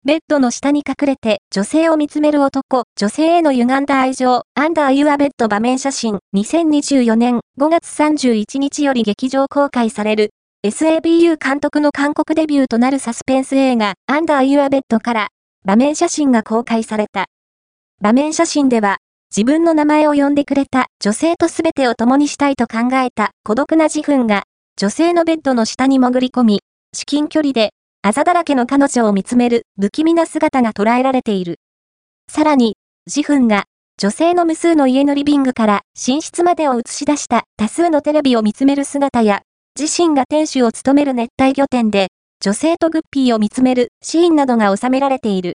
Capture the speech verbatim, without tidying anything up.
ベッドの下に隠れて女性を見つめる男、女性への歪んだ愛情、アンダーユアベッド場面写真、にせんにじゅうよねんごがつさんじゅういちにちより劇場公開される、エスエービーユー 監督の韓国デビューとなるサスペンス映画、アンダーユアベッドから、場面写真が公開された。場面写真では、自分の名前を呼んでくれた女性と全てを共にしたいと考えた孤独なジフンが、女性のベッドの下に潜り込み、至近距離で、あざだらけの彼女を見つめる不気味な姿が捉えられている。さらに、ジフンが、女性の無数の家のリビングから寝室までを映し出した多数のテレビを見つめる姿や、自身が店主を務める熱帯魚店で、女性とグッピーを見つめるシーンなどが収められている。